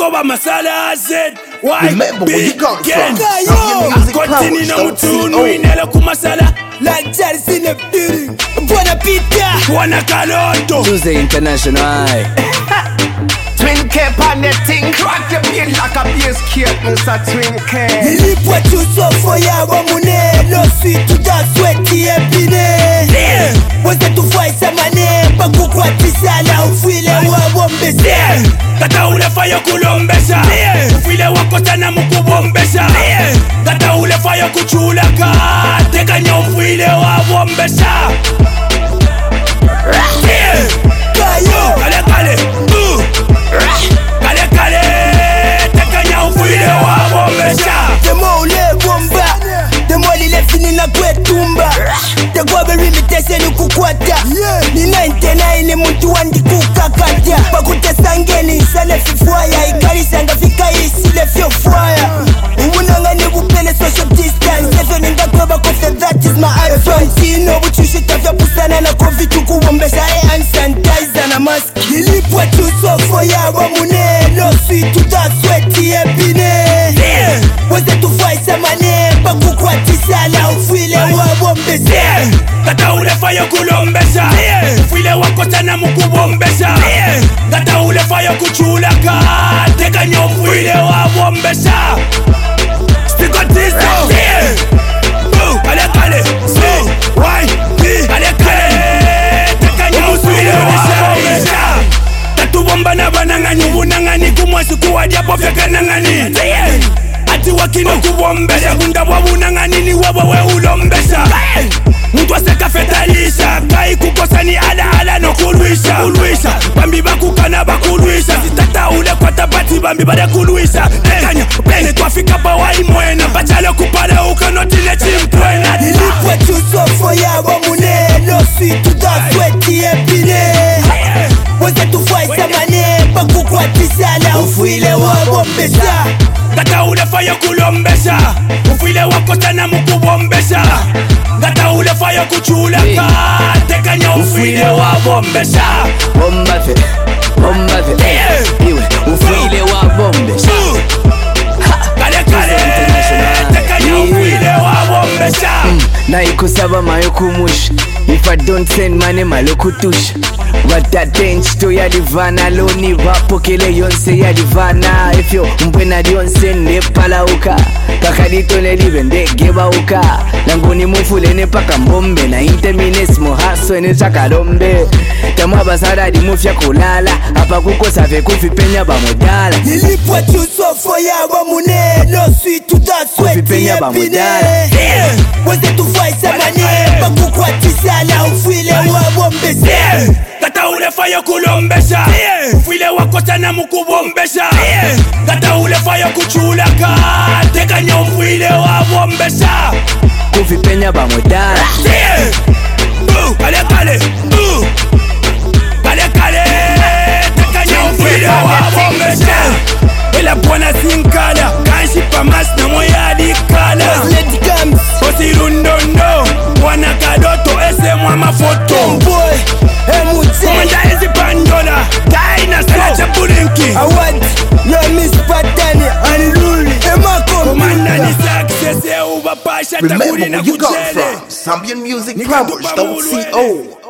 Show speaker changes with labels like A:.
A: Koba Masala said, why
B: remember where you come from.
A: Continue no mutunu inele kumasala.
C: Like Charles in the building. Buona pita.
A: Buona Kaloto.
D: Tuesday International.
B: Twin cap on that thing. Crack your beat like a bass cake, Mr. Twin cap.
C: Nilipwa chuso for ya wamune. No sweet to that sweaty epine. Wose tufaisa mane. Paku kwa tisala ufile wa wombese.
A: Kata ule fayo kulombesha. Ufile wako sana mukubombesha. Kata ule fayo kuchulaka. Teka nya ufile wa wombesha.
C: Kayo.
A: Kale kale. Kale kale. Teka nya ufile wa wombesha.
C: Demo ule bomba. Demo lile fini na kwetumba. Tegwa beri mitese ni kukwata. Ni 99 mtu wandi kukakata. Pakute sangeni sale fifwaya. Ikari sanga fika isi le fio fwaya. Umunanga ni bupele social distance. Lefe ninga kweba kofe that is my iPhone. Sino buchushi tafya pusana na kofi tukuwombesha hand sanitizer na mask. Nilipwa chuso foya wamune. No sweet to that sweaty epine. Wose tufaisa mane. Paku kwa tisala ufile wa wombese.
A: Kata ule fayo kulombesha. Ufile wako sana mukubombesha. Kata ule fayo kuchulaka. Teka nya ufile wa wombesha. Stick on this though. Kale kale. Why? Kale kale. Teka nya ufile wa wombesha. Tatu bomba na banangani. Bunangani kumwasi kuwa diapo feka nangani. Ati wakino kubombesha. Kunda wabunangani ni wabawe ulombesha. Mtu aseka fetalisha. Kai kukosa ni ala no kulwisha. Bambi bakukana bakulwisha. Sitata ule kwa tabati bambi bada kulwisha. Tekanya pene twafika pa waimwena. Bachale kupale ukanotile chimpwena.
C: Nilipwa chuso foya wamune. No sweet to that sweaty epine. Wose tufaisa mane. Paku kwa tisala ufile wa wombesha.
A: Kata ule fayo kulombesha. Ufile wako sana mukubombesha. Kata ule fayo kuchulaka. Teka nya ufile wa wombesha.
D: Bombafe. Iwe ufile wa bombesha.
A: Kale kale. Teka nya ufile wa wombesha.
D: Na ikusaba mayo kumush. If I don't send money malo kutush. But that change to ya divana. Loni wapo kile yonse ya divana. If yo mbwena yonse nepala uka. Kakadito nelive ndegeba uka. Langoni mufule nepaka mbombe. Na intermines mohaso ene chakalombe. Tamwa basara di mufya kulala. Hapa kuko safe kufipenya bamodala.
C: Nilipwa chuso foya wamune. No sweet to that sweaty epine. Wose tufaisa mane. Paku kwa tisala ufile wa wombese.
A: Kata ule fayo kulombesha. Ufile wako sana mukubombesha. Kata ule fayo kuchulaka. Teka nya ufile wa wombesha.
D: Kufipenya bamodala.
A: Kale kale. Kale kale. Teka nya ufile wa wombesha. Ela buona sinkala. Kanshi pamas na moya dikala.
C: Lady Gams.
A: Osi rundondo. Buona Kaloto ese mwa mafoto.
C: Boy.
A: Komanda ezi pandola. Daina selecha bulinki.
C: Award. No miss patani. Aniluli. Emako.
A: Komanda ni success. Uba pasha takuri
B: Remember
A: na
B: where you come
A: kuchele.
B: from. Zambian Music Plumbers, don't CO.